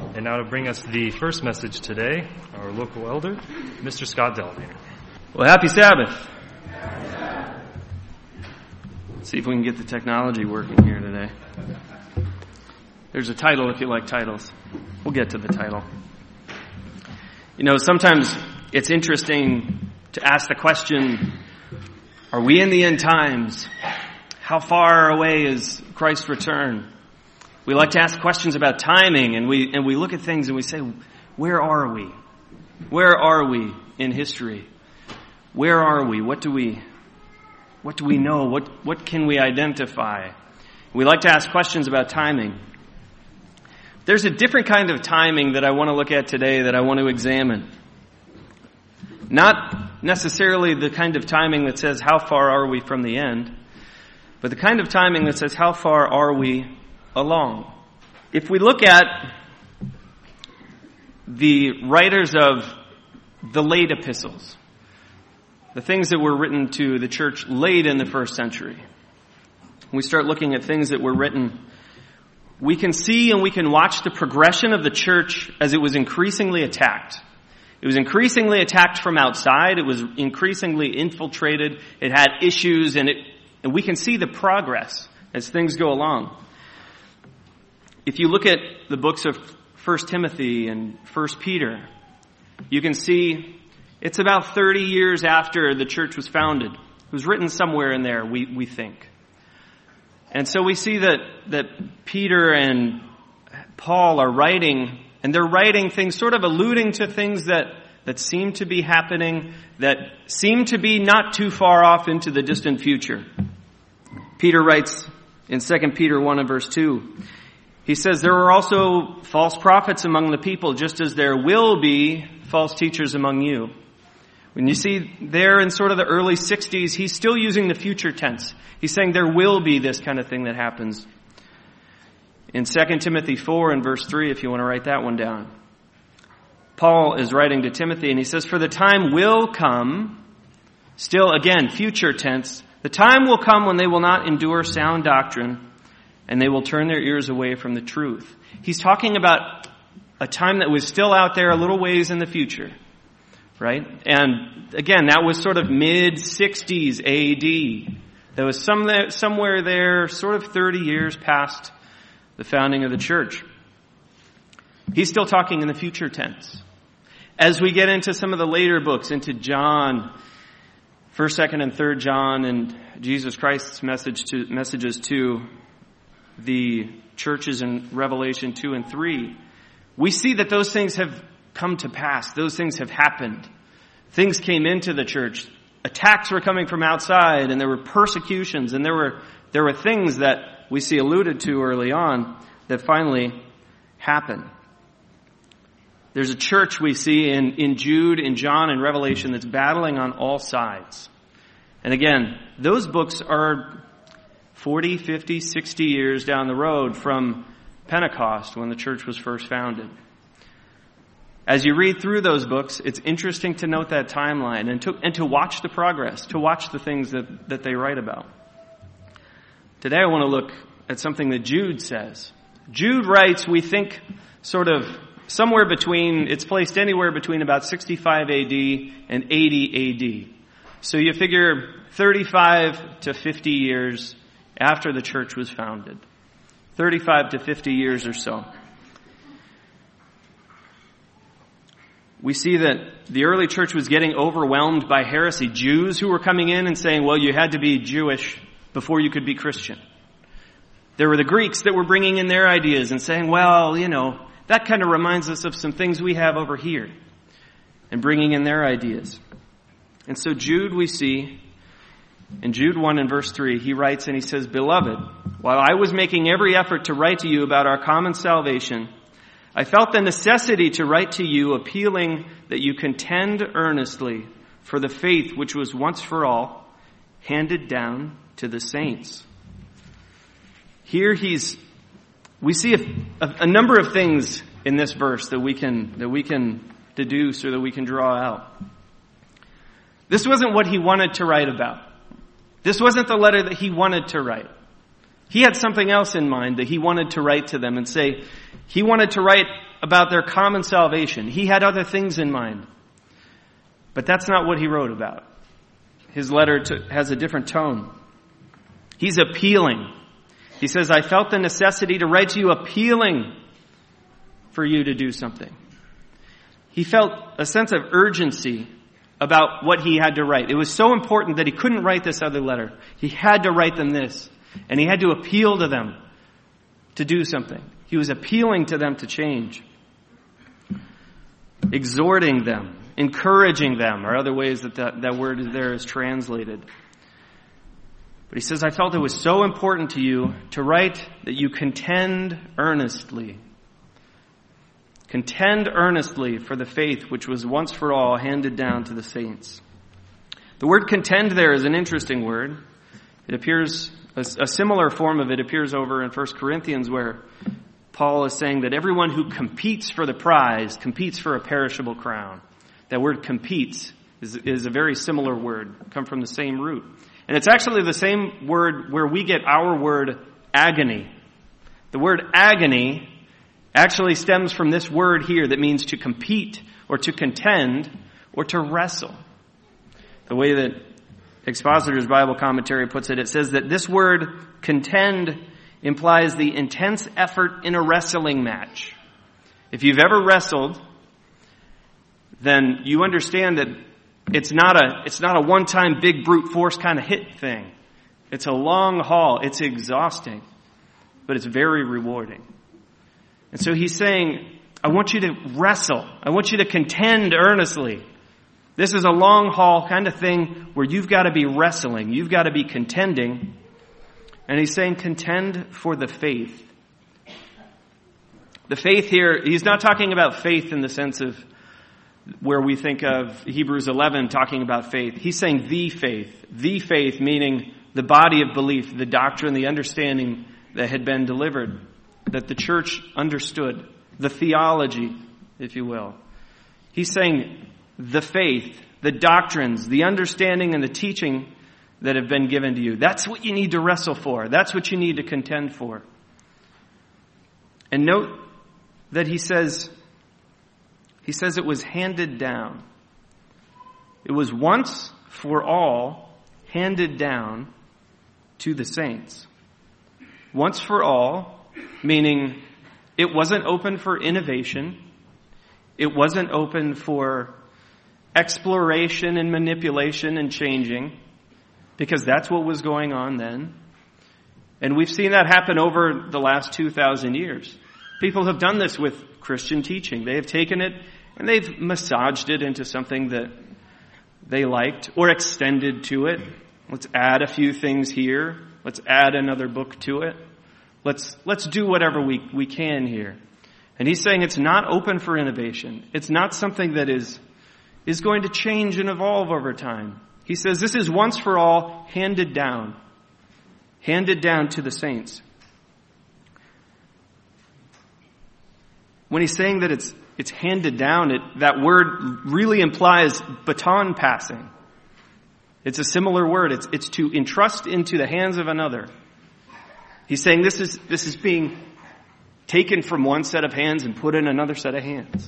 And now to bring us the first message today, our local elder, Mr. Scott Delviner. Well, happy Sabbath. Let's see if we can get the technology working here today. There's a title if you like titles. We'll get to the title. You know, sometimes it's interesting to ask the question, are we in the end times? How far away is Christ's return? We like to ask questions about timing, and we look at things and we say, where are we? Where are we in history? Where are we? What do we know? What can we identify? We like to ask questions about timing. There's a different kind of timing that I want to look at today that I want to examine. Not necessarily the kind of timing that says, how far are we from the end? But the kind of timing that says, how far are we along? If we look at the writers of the late epistles, the things that were written to the church late in the first century, we start looking at things that were written, we can see and we can watch the progression of the church as it was increasingly attacked. It was increasingly attacked from outside. It was increasingly infiltrated. It had issues, and we can see the progress as things go along. If you look at the books of 1 Timothy and 1 Peter, you can see it's about 30 years after the church was founded. It was written somewhere in there, we think. And so we see that Peter and Paul are writing, and they're writing things sort of alluding to things that seem to be happening, that seem to be not too far off into the distant future. Peter writes in 2 Peter 1 and verse 2, he says, there are also false prophets among the people, just as there will be false teachers among you. When you see there in sort of the early 60s, he's still using the future tense. He's saying there will be this kind of thing that happens. In 2 Timothy 4 and verse 3, if you want to write that one down, Paul is writing to Timothy and he says, for the time will come, still again, future tense, the time will come when they will not endure sound doctrine and they will turn their ears away from the truth. He's talking about a time that was still out there a little ways in the future. Right? And again, that was sort of mid-60s AD. There was somewhere there, sort of 30 years past the founding of the church. He's still talking in the future tense. As we get into some of the later books, into John, 1st, 2nd, and 3rd John, and Jesus Christ's messages to the churches in Revelation 2 and 3, we see that those things have come to pass. Those things have happened. Things came into the church. Attacks were coming from outside, and there were persecutions, and there were things that we see alluded to early on that finally happened. There's a church we see in Jude, in John, and Revelation that's battling on all sides. And again, those books are 40, 50, 60 years down the road from Pentecost when the church was first founded. As you read through those books, it's interesting to note that timeline and to watch the progress, to watch the things that they write about. Today I want to look at something that Jude says. Jude writes, we think, sort of somewhere between, it's placed anywhere between about 65 AD and 80 AD. So you figure 35 to 50 years after the church was founded. 35 to 50 years or so. We see that the early church was getting overwhelmed by heresy. Jews who were coming in and saying, well, you had to be Jewish before you could be Christian. There were the Greeks that were bringing in their ideas and saying, well, you know, that kind of reminds us of some things we have over here. And bringing in their ideas. And so Jude, we see, in Jude 1 and verse 3, he writes and he says, Beloved, while I was making every effort to write to you about our common salvation, I felt the necessity to write to you, appealing that you contend earnestly for the faith which was once for all handed down to the saints. Here we see a number of things in this verse that we can deduce or that we can draw out. This wasn't what he wanted to write about. This wasn't the letter that he wanted to write. He had something else in mind that he wanted to write to them and say, he wanted to write about their common salvation. He had other things in mind. But that's not what he wrote about. His letter has a different tone. He's appealing. He says, I felt the necessity to write to you appealing for you to do something. He felt a sense of urgency about what he had to write. It was so important that he couldn't write this other letter. He had to write them this. And he had to appeal to them to do something. He was appealing to them to change. Exhorting them, encouraging them, are other ways that word there is translated. But he says, I felt it was so important to you to write that you contend earnestly. Contend earnestly for the faith which was once for all handed down to the saints. The word contend there is an interesting word. It appears, a similar form of it appears over in 1 Corinthians, where Paul is saying that everyone who competes for the prize competes for a perishable crown. That word competes is a very similar word, come from the same root. And it's actually the same word where we get our word agony. The word agony actually stems from this word here that means to compete or to contend or to wrestle. The way that Expositor's Bible Commentary puts it, it says that this word contend implies the intense effort in a wrestling match. If you've ever wrestled, then you understand that it's not a one-time big brute force kind of hit thing. It's a long haul. It's exhausting, but it's very rewarding. And so he's saying, I want you to wrestle. I want you to contend earnestly. This is a long haul kind of thing where you've got to be wrestling. You've got to be contending. And he's saying contend for the faith. The faith here, he's not talking about faith in the sense of where we think of Hebrews 11 talking about faith. He's saying the faith meaning the body of belief, the doctrine, the understanding that had been delivered, that the church understood, the theology, if you will. He's saying the faith, the doctrines, the understanding and the teaching that have been given to you. That's what you need to wrestle for. That's what you need to contend for. And note that he says it was handed down. It was once for all handed down to the saints. Once for all, meaning it wasn't open for innovation. It wasn't open for exploration and manipulation and changing, because that's what was going on then. And we've seen that happen over the last 2,000 years. People have done this with Christian teaching. They have taken it and they've massaged it into something that they liked or extended to it. Let's add a few things here. Let's add another book to it. Let's do whatever we can here. And he's saying it's not open for innovation. It's not something that is going to change and evolve over time. He says this is once for all handed down to the saints. When he's saying that it's handed down, that word really implies baton passing. It's a similar word. It's to entrust into the hands of another. He's saying this is being taken from one set of hands and put in another set of hands.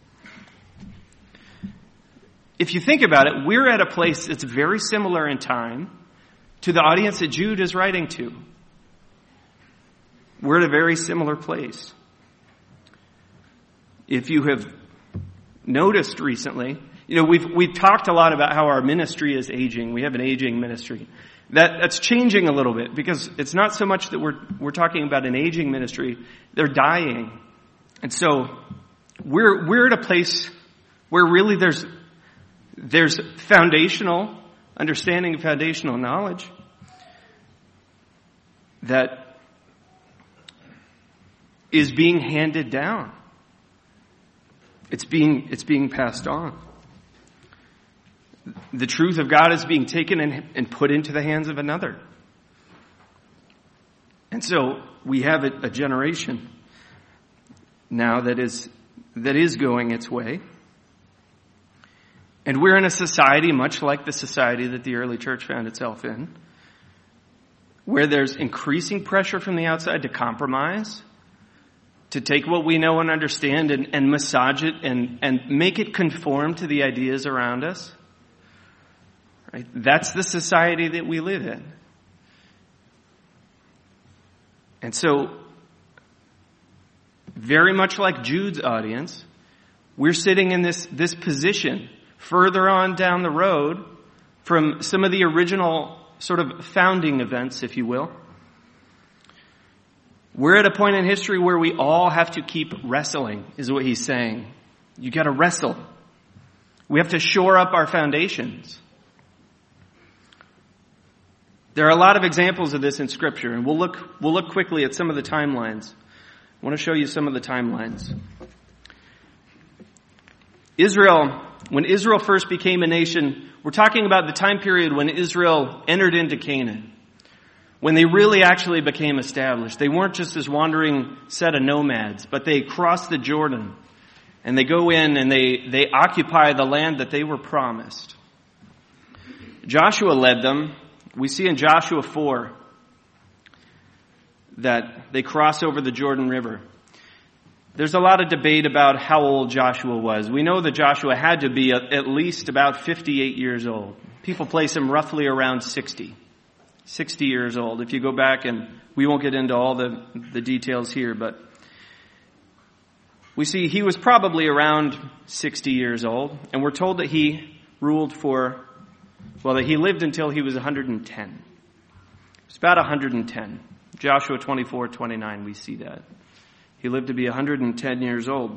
If you think about it, we're at a place that's very similar in time to the audience that Jude is writing to. We're at a very similar place. If you have noticed recently, we've talked a lot about how our ministry is aging. We have an aging ministry. That's changing a little bit because it's not so much that we're talking about an aging ministry. They're dying. And so we're at a place where really there's foundational understanding and foundational knowledge that is being handed down. It's being passed on. The truth of God is being taken and put into the hands of another. And so we have a generation now that is going its way. And we're in a society much like the society that the early church found itself in, where there's increasing pressure from the outside to compromise, to take what we know and understand and massage it and make it conform to the ideas around us. Right? That's the society that we live in. And so, very much like Jude's audience, we're sitting in this position further on down the road from some of the original sort of founding events, if you will. We're at a point in history where we all have to keep wrestling, is what he's saying. You got to wrestle. We have to shore up our foundations. There are a lot of examples of this in Scripture, and we'll look quickly at some of the timelines. I want to show you some of the timelines. Israel, when Israel first became a nation, we're talking about the time period when Israel entered into Canaan, when they really actually became established. They weren't just this wandering set of nomads, but they crossed the Jordan, and they go in and they occupy the land that they were promised. Joshua led them. We see in Joshua 4 that they cross over the Jordan River. There's a lot of debate about how old Joshua was. We know that Joshua had to be at least about 58 years old. People place him roughly around 60 years old. If you go back, and we won't get into all the details here, but we see he was probably around 60 years old, and we're told that he ruled that he lived until he was 110. It's about 110. Joshua 24:29, we see that. He lived to be 110 years old.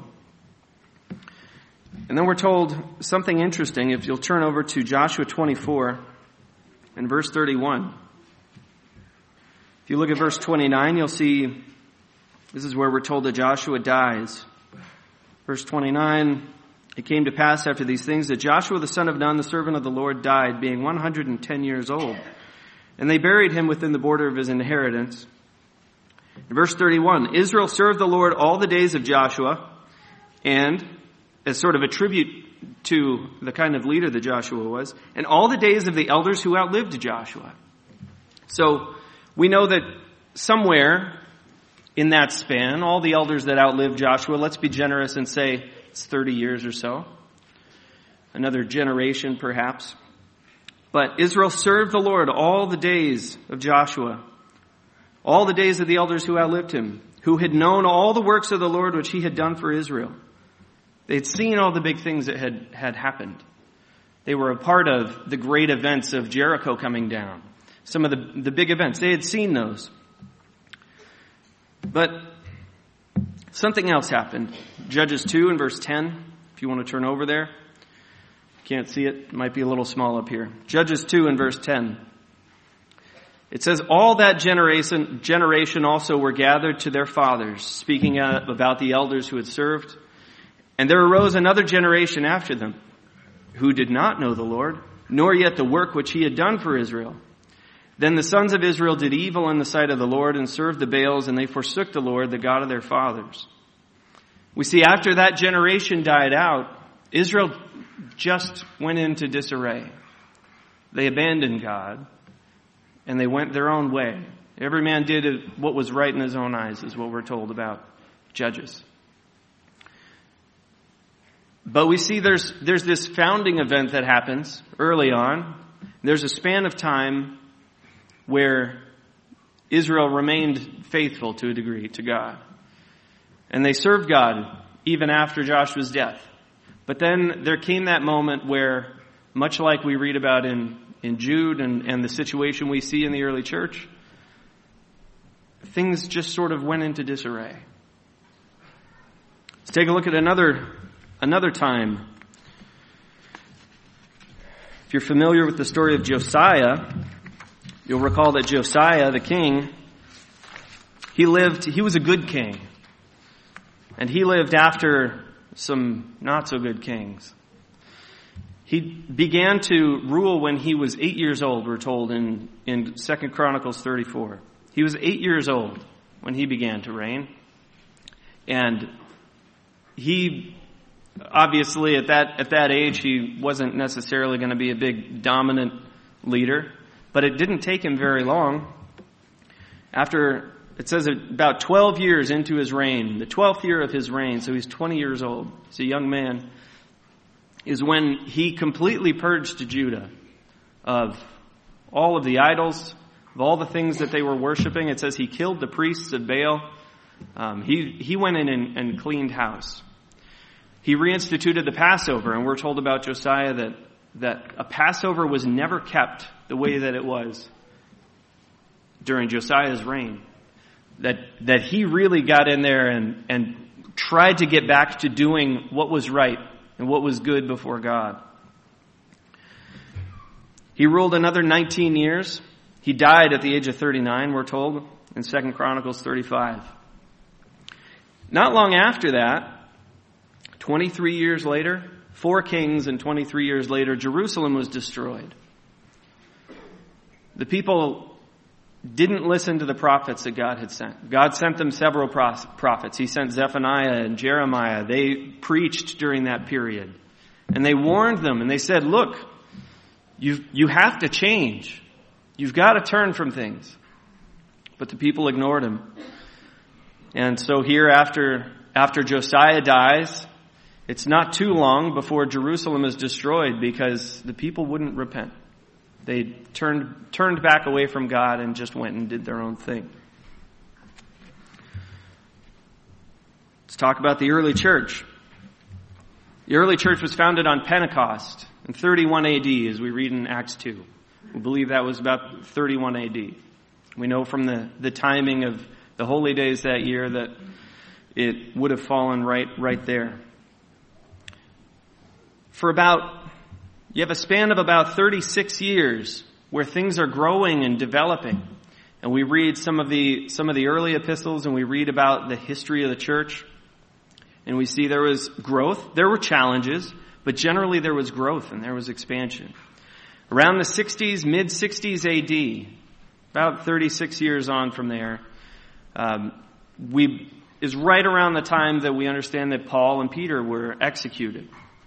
And then we're told something interesting. If you'll turn over to Joshua 24 and verse 31. If you look at verse 29, you'll see this is where we're told that Joshua dies. Verse 29, it came to pass after these things that Joshua the son of Nun, the servant of the Lord, died, being 110 years old. And they buried him within the border of his inheritance. In verse 31, Israel served the Lord all the days of Joshua, and as sort of a tribute to the kind of leader that Joshua was, and all the days of the elders who outlived Joshua. So we know that somewhere in that span, all the elders that outlived Joshua, let's be generous and say it's 30 years or so. Another generation perhaps. But Israel served the Lord all the days of Joshua, all the days of the elders who outlived him, who had known all the works of the Lord which he had done for Israel. They had seen all the big things that had happened. They were a part of the great events of Jericho coming down. Some of the big events. They had seen those. But something else happened. Judges 2 and verse 10, if you want to turn over there. Can't see it. It might be a little small up here. Judges 2 and verse 10. It says, all that generation also were gathered to their fathers, speaking about the elders who had served. And there arose another generation after them, who did not know the Lord, nor yet the work which he had done for Israel. Then the sons of Israel did evil in the sight of the Lord and served the Baals, and they forsook the Lord, the God of their fathers. We see after that generation died out, Israel just went into disarray. They abandoned God, and they went their own way. Every man did what was right in his own eyes, is what we're told about Judges. But we see there's this founding event that happens early on. There's a span of time where Israel remained faithful to a degree to God. And they served God even after Joshua's death. But then there came that moment where, much like we read about in Jude and the situation we see in the early church, things just sort of went into disarray. Let's take a look at another time. If you're familiar with the story of Josiah, you'll recall that Josiah, the king, he was a good king. And he lived after some not so good kings. He began to rule when he was 8 years old, we're told in 2 Chronicles 34. He was 8 years old when he began to reign. And he, obviously at that age, he wasn't necessarily going to be a big dominant leader. But it didn't take him very long. After it says about 12 years into his reign, the 12th year of his reign, so he's 20 years old, he's a young man, is when he completely purged Judah of all of the idols, of all the things that they were worshiping. It says he killed the priests of Baal. He went in and cleaned house. He reinstituted the Passover, and we're told about Josiah that a Passover was never kept the way that it was during Josiah's reign. That he really got in there and tried to get back to doing what was right and what was good before God. He ruled another 19 years. He died at the age of 39, we're told, in 2 Chronicles 35. Not long after that, 23 years later, 4 kings, and 23 years later, Jerusalem was destroyed. The people didn't listen to the prophets that God had sent. God sent them several prophets. He sent Zephaniah and Jeremiah. They preached during that period. And they warned them, and they said, look, you have to change. You've got to turn from things. But the people ignored him. And so here, after Josiah dies, it's not too long before Jerusalem is destroyed because the people wouldn't repent. They turned back away from God and just went and did their own thing. Let's talk about the early church. The early church was founded on Pentecost in 31 AD, as we read in Acts 2. We believe that was about 31 AD. We know from the timing of the holy days that year that it would have fallen right there. You have a span of about 36 years where things are growing and developing. And we read some of the early epistles, and we read about the history of the church. And we see there was growth. There were challenges, but generally there was growth and there was expansion. Around the 60s, mid-60s AD, about 36 years on from there, is right around the time that we understand that Paul and Peter were executed.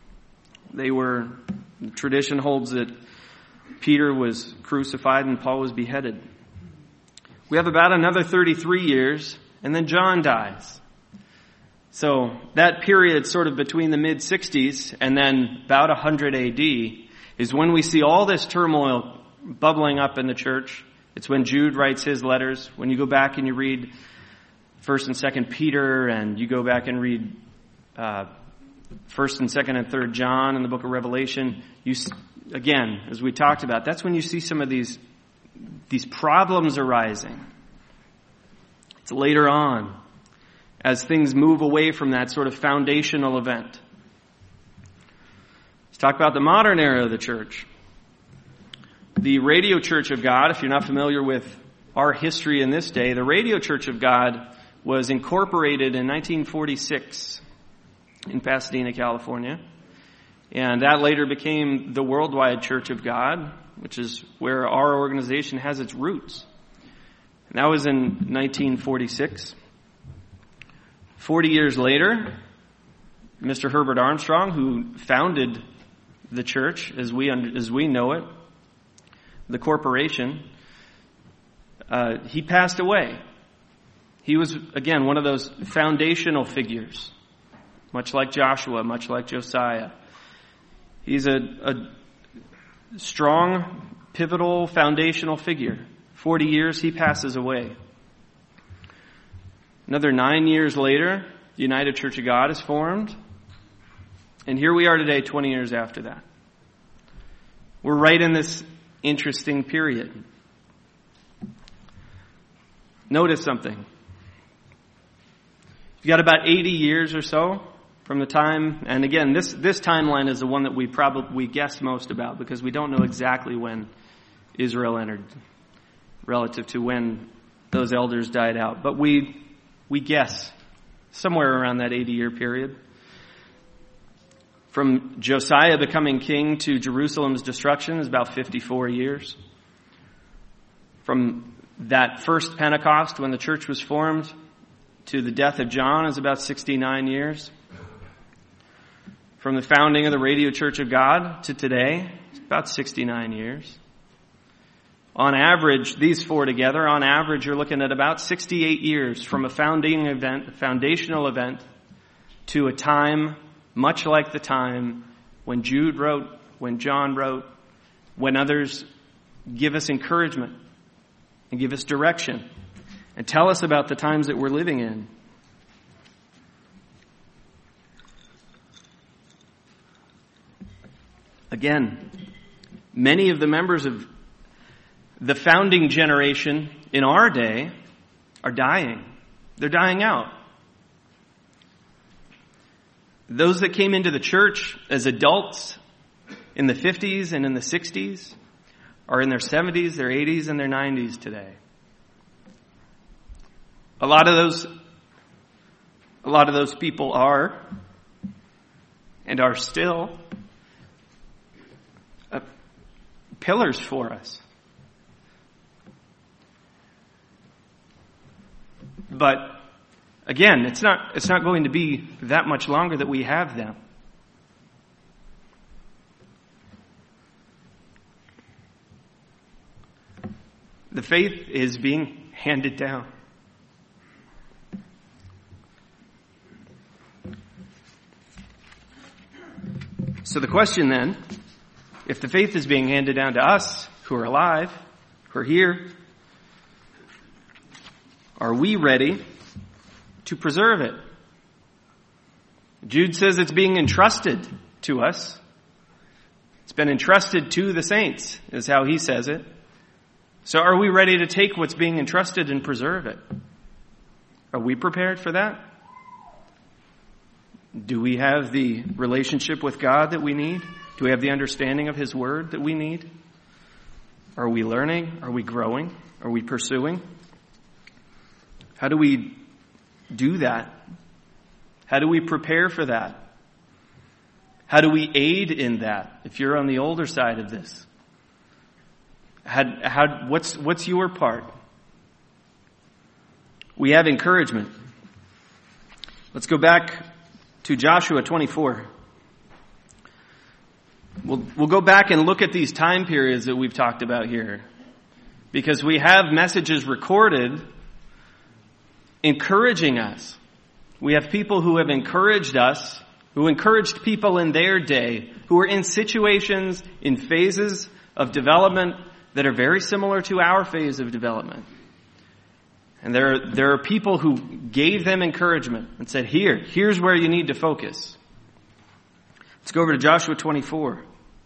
Tradition holds that Peter was crucified and Paul was beheaded. We have about another 33 years, and then John dies. So that period sort of between the mid-60s and then about 100 AD is when we see all this turmoil bubbling up in the church. It's when Jude writes his letters. When you go back and you read 1st and 2nd Peter, and you go back and read 1st and 2nd and 3rd John in the book of Revelation, again, as we talked about, that's when you see some of these problems arising. It's later on, as things move away from that sort of foundational event. Let's talk about the modern era of the church. The Radio Church of God, if you're not familiar with our history in this day, the Radio Church of God was incorporated in 1946 in Pasadena, California. And that later became the Worldwide Church of God, which is where our organization has its roots. And that was in 1946. 40 years later, Mr. Herbert Armstrong, who founded the church as we know it, the corporation, he passed away. He was, again, one of those foundational figures, much like Joshua, much like Josiah. He's a strong, pivotal, foundational figure. 40 years, he passes away. Another 9 years later, the United Church of God is formed. And here we are today, 20 years after that. We're right in this interesting period. Notice something. You've got about 80 years or so from the time, and again, this timeline is the one that we guess most about because we don't know exactly when Israel entered relative to when those elders died out. But we guess somewhere around that 80-year period. From Josiah becoming king to Jerusalem's destruction is about 54 years. From that first Pentecost when the church was formed to the death of John is about 69 years. From the founding of the Radio Church of God to today, it's about 69 years. On average, these four together, on average, you're looking at about 68 years from a foundational event, to a time much like the time when Jude wrote, when John wrote, when others give us encouragement and give us direction and tell us about the times that we're living in. Again, many of the members of the founding generation in our day are dying. They're dying out. Those that came into the church as adults in the 50s and in the 60s are in their 70s, their 80s, and their 90s today. A lot of those people are and are still pillars for us. But again, it's not going to be that much longer that we have them. The faith is being handed down. So the question then, if the faith is being handed down to us who are alive, who are here, are we ready to preserve it? Jude says it's being entrusted to us. It's been entrusted to the saints, is how he says it. So are we ready to take what's being entrusted and preserve it? Are we prepared for that? Do we have the relationship with God that we need? Do we have the understanding of His Word that we need? Are we learning? Are we growing? Are we pursuing? How do we do that? How do we prepare for that? How do we aid in that? If you're on the older side of this, what's your part? We have encouragement. Let's go back to Joshua 24. We'll go back and look at these time periods that we've talked about here, because we have messages recorded encouraging us. We have people who have encouraged us, who encouraged people in their day, who are in situations, in phases of development that are very similar to our phase of development. And there are people who gave them encouragement and said, here's where you need to focus. Let's go over to Joshua 24.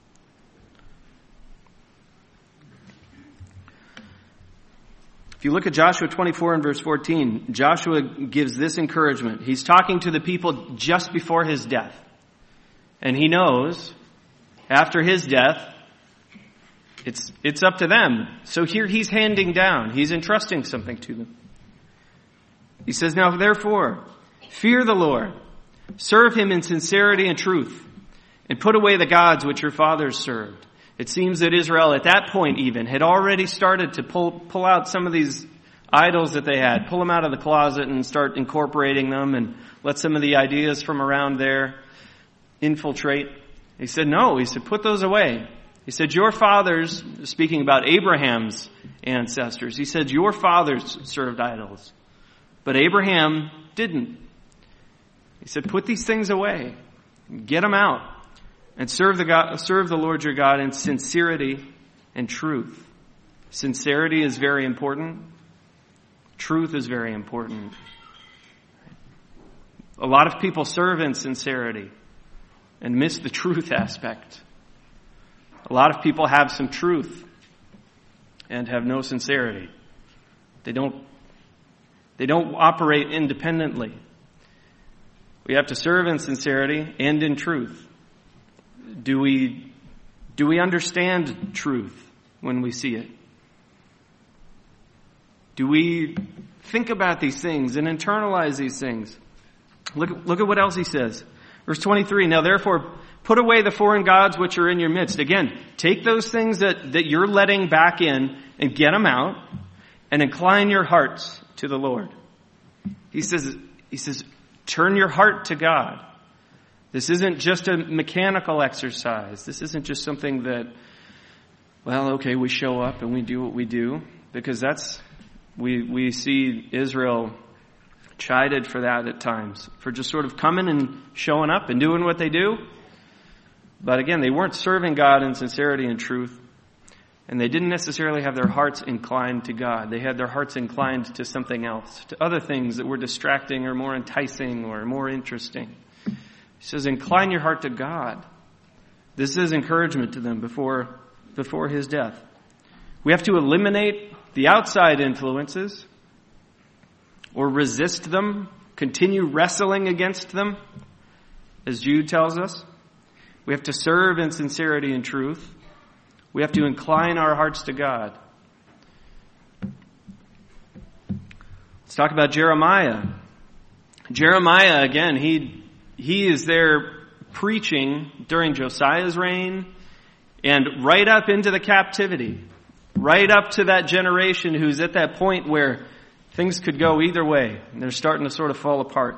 If you look at Joshua 24 and verse 14, Joshua gives this encouragement. He's talking to the people just before his death. And he knows after his death, it's up to them. So here he's handing down. He's entrusting something to them. He says, "Now therefore, fear the Lord, serve Him in sincerity and truth, and put away the gods which your fathers served." It seems that Israel at that point even had already started to pull out some of these idols that they had, pull them out of the closet and start incorporating them and let some of the ideas from around there infiltrate. He said, no, he said, put those away. He said, your fathers, speaking about Abraham's ancestors, he said, your fathers served idols, but Abraham didn't. He said, put these things away, get them out, and serve the Lord your God in sincerity and truth. Sincerity is very important. Truth is very important. A lot of people serve in sincerity and miss the truth aspect. A lot of people have some truth and have no sincerity. They don't operate independently. We have to serve in sincerity and in truth. Do we understand truth when we see it? Do we think about these things and internalize these things? Look at what else he says. Verse 23, now therefore put away the foreign gods which are in your midst. Again, take those things that you're letting back in and get them out and incline your hearts to the Lord. He says, turn your heart to God. This isn't just a mechanical exercise. This isn't just something that well, okay, we show up and we do what we do, because we see Israel chided for that at times, for just sort of coming and showing up and doing what they do. But again, they weren't serving God in sincerity and truth, and they didn't necessarily have their hearts inclined to God. They had their hearts inclined to something else, to other things that were distracting or more enticing or more interesting. He says, incline your heart to God. This is encouragement to them before his death. We have to eliminate the outside influences or resist them, continue wrestling against them, as Jude tells us. We have to serve in sincerity and truth. We have to incline our hearts to God. Let's talk about Jeremiah. Jeremiah, again, he is there preaching during Josiah's reign and right up into the captivity, right up to that generation who's at that point where things could go either way, and they're starting to sort of fall apart.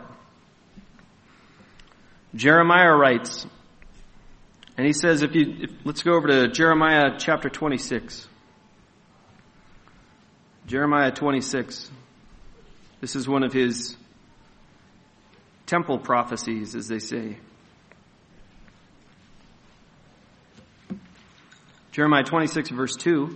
Jeremiah writes, and he says, let's go over to Jeremiah chapter 26. Jeremiah 26. This is one of his temple prophecies, as they say. Jeremiah 26, verse 2.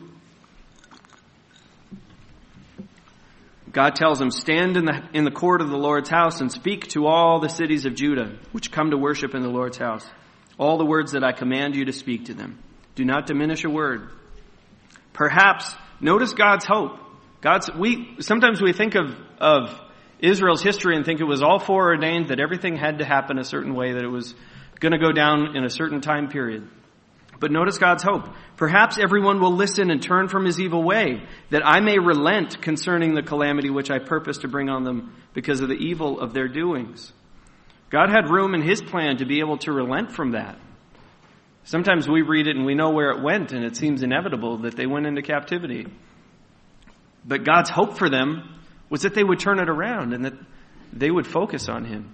God tells him, stand in the court of the Lord's house and speak to all the cities of Judah, which come to worship in the Lord's house. All the words that I command you to speak to them. Do not diminish a word. Perhaps, notice God's hope. Sometimes we think of Israel's history and think it was all foreordained, that everything had to happen a certain way, that it was going to go down in a certain time period. But notice God's hope. Perhaps everyone will listen and turn from his evil way, that I may relent concerning the calamity which I purpose to bring on them because of the evil of their doings. God had room in his plan to be able to relent from that. Sometimes we read it and we know where it went, and it seems inevitable that they went into captivity. But God's hope for them was that they would turn it around and that they would focus on him.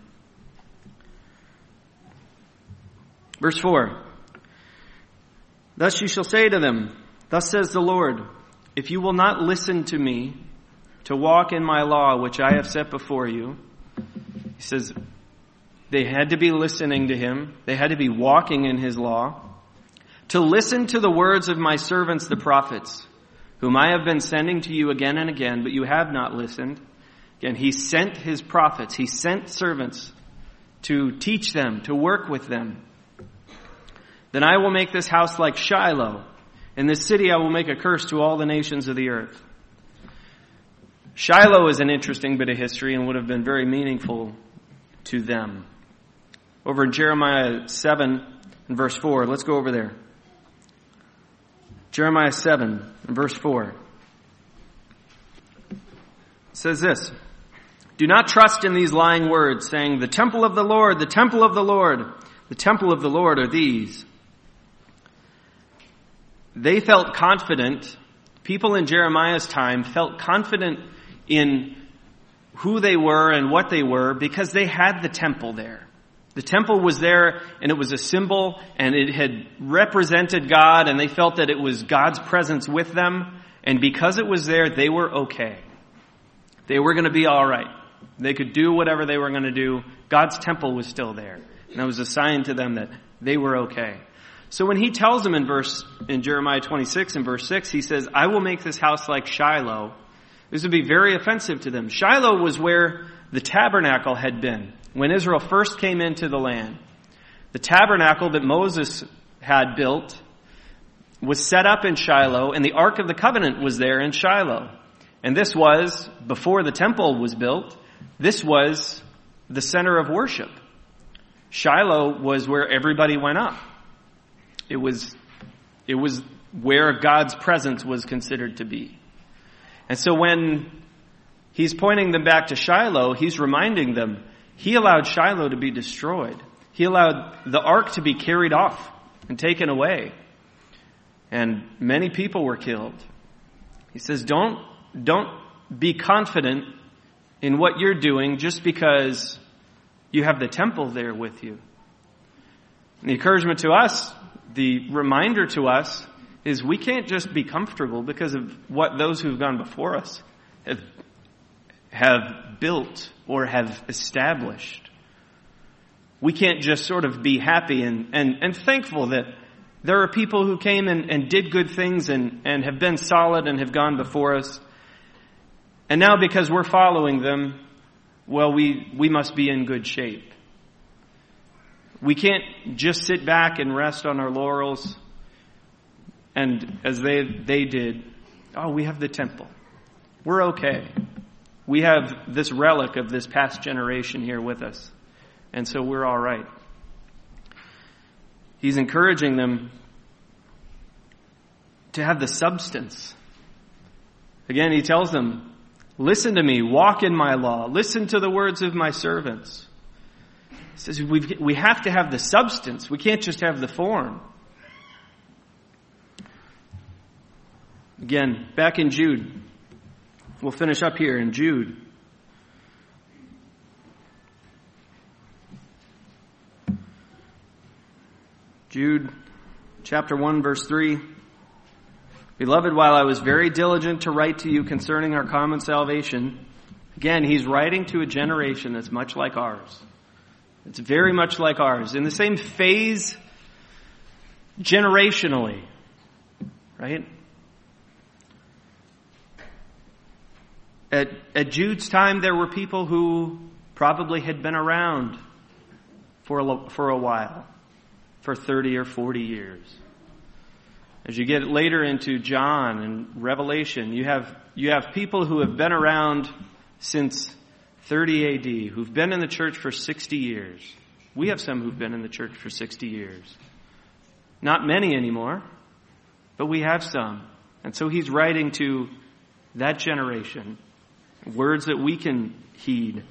Verse 4. Thus you shall say to them, thus says the Lord, if you will not listen to me to walk in my law, which I have set before you. He says they had to be listening to him. They had to be walking in his law. To listen to the words of my servants, the prophets, whom I have been sending to you again and again, but you have not listened. Again, he sent his prophets. He sent servants to teach them, to work with them. Then I will make this house like Shiloh. In this city I will make a curse to all the nations of the earth. Shiloh is an interesting bit of history and would have been very meaningful to them. Over in Jeremiah 7 and verse 4, let's go over there. Jeremiah 7 and verse 4. It says this, do not trust in these lying words, saying, the temple of the Lord, the temple of the Lord, the temple of the Lord are these. They felt confident, people in Jeremiah's time felt confident in who they were and what they were because they had the temple there. The temple was there and it was a symbol and it had represented God, and they felt that it was God's presence with them, and because it was there, they were okay. They were going to be all right. They could do whatever they were going to do. God's temple was still there, and it was a sign to them that they were okay. So when he tells them in Jeremiah 26 and verse 6, he says, I will make this house like Shiloh. This would be very offensive to them. Shiloh was where the tabernacle had been when Israel first came into the land. The tabernacle that Moses had built was set up in Shiloh, and the Ark of the Covenant was there in Shiloh. And this was, before the temple was built, this was the center of worship. Shiloh was where everybody went up. It was where God's presence was considered to be. And so when he's pointing them back to Shiloh, he's reminding them, he allowed Shiloh to be destroyed. He allowed the ark to be carried off and taken away. And many people were killed. He says, don't be confident in what you're doing just because you have the temple there with you. And the encouragement to us, the reminder to us, is we can't just be comfortable because of what those who've gone before us have built or have established. We can't just sort of be happy and thankful that there are people who came and did good things and have been solid and have gone before us. And now because we're following them, well, we must be in good shape. We can't just sit back and rest on our laurels and as they did, oh, we have the temple. We're okay. We have this relic of this past generation here with us. And so we're all right. He's encouraging them to have the substance. Again, he tells them, listen to me, walk in my law, listen to the words of my servants. He says we have to have the substance. We can't just have the form. Again, back in Jude. We'll finish up here in Jude. Jude chapter 1 verse 3. Beloved, while I was very diligent to write to you concerning our common salvation, again, he's writing to a generation that's much like ours. It's very much like ours. In the same phase, generationally, right? At Jude's time, there were people who probably had been around for a while, for 30 or 40 years. As you get later into John and Revelation, you have people who have been around since 30 AD, who've been in the church for 60 years. We have some who've been in the church for 60 years. Not many anymore, but we have some. And so he's writing to that generation, words that we can heed.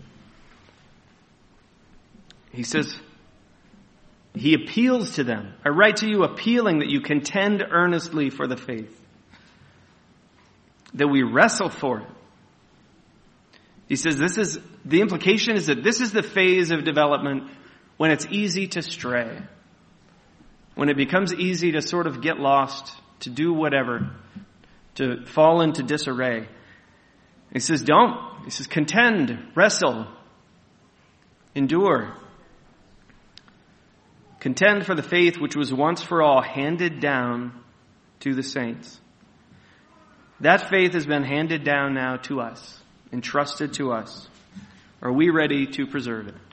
He says, he appeals to them. I write to you appealing that you contend earnestly for the faith, that we wrestle for it. He says the implication is that this is the phase of development when it's easy to stray, when it becomes easy to sort of get lost, to do whatever, to fall into disarray. He says, don't. He says, contend, wrestle, endure. Contend for the faith which was once for all handed down to the saints. That faith has been handed down now to us, entrusted to us. Are we ready to preserve it?